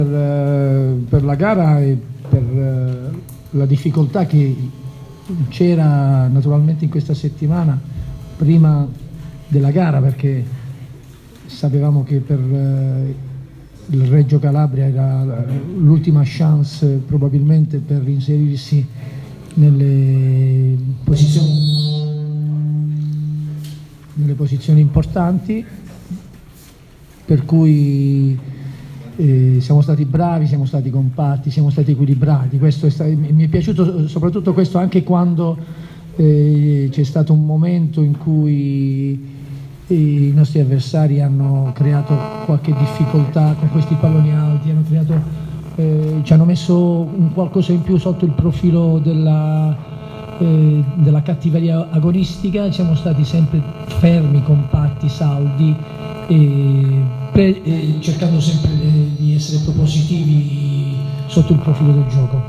Per la gara e per la difficoltà che c'era naturalmente in questa settimana prima della gara, perché sapevamo che per il Reggio Calabria era l'ultima chance probabilmente per inserirsi nelle posizioni importanti, per cui siamo stati bravi, siamo stati compatti, siamo stati equilibrati. Mi è piaciuto soprattutto questo, anche quando c'è stato un momento in cui i nostri avversari hanno creato qualche difficoltà con questi palloni alti, ci hanno messo un qualcosa in più sotto il profilo della cattiveria agonistica. Siamo stati sempre fermi, compatti, saldi, cercando sempre di essere propositivi sotto il profilo del gioco.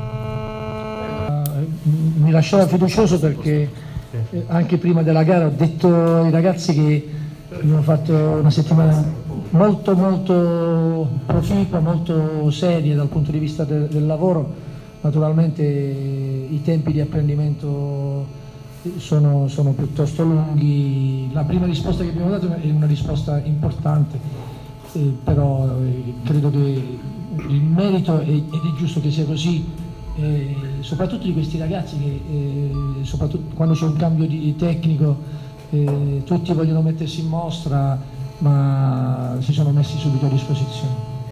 Mi lasciava fiducioso perché anche prima della gara ho detto ai ragazzi che abbiamo fatto una settimana molto proficua, molto seria dal punto di vista del lavoro. Naturalmente i tempi di apprendimento sono piuttosto lunghi. La prima risposta che abbiamo dato è una risposta importante, però credo che il merito, ed è giusto che sia così, soprattutto di questi ragazzi che soprattutto quando c'è un cambio di tecnico tutti vogliono mettersi in mostra, ma si sono messi subito a disposizione.